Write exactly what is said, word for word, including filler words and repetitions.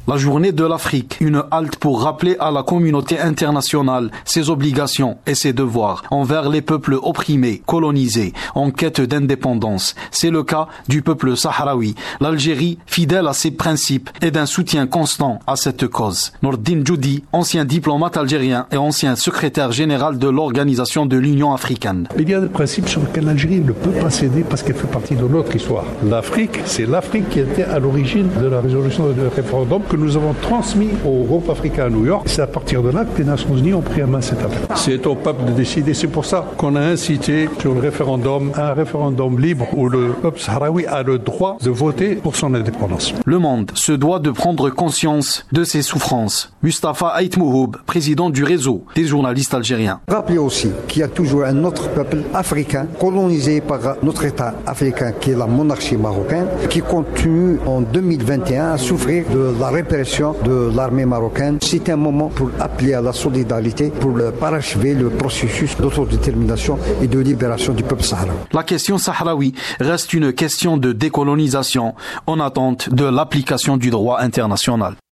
La journée de l'Afrique, une halte pour rappeler à la communauté internationale ses obligations et ses devoirs envers les peuples opprimés, colonisés, en quête d'indépendance. C'est le cas du peuple sahraoui. L'Algérie, fidèle à ses principes et d'un soutien constant à cette cause. Nourdine Djoudi, ancien diplomate algérien et ancien secrétaire général de l'Organisation de l'Union africaine. Il y a des principes sur lesquels l'Algérie ne peut pas céder parce qu'elle fait partie de notre histoire. L'Afrique, c'est l'Afrique qui était à l'origine de la résolution du référendum que nous avons transmis au groupe africain à New York. C'est à partir de là que les Nations Unies ont pris en main cette affaire. C'est au peuple de décider. C'est pour ça qu'on a incité sur le référendum, un référendum libre où le peuple sahraoui a le droit de voter pour son indépendance. Le monde se doit de prendre conscience de ses souffrances. Mustafa Ait Mouhoub, président du réseau des journalistes algériens. Rappelez aussi qu'il y a toujours un autre peuple africain colonisé par notre État africain qui est la monarchie marocaine qui continue en deux mille vingt et un à souffrir de la répression de l'armée marocaine. C'est un moment pour appeler à la solidarité pour parachever le processus d'autodétermination et de libération du peuple sahraoui. La question sahraoui reste une question de décolonisation en attente de l'application du droit international.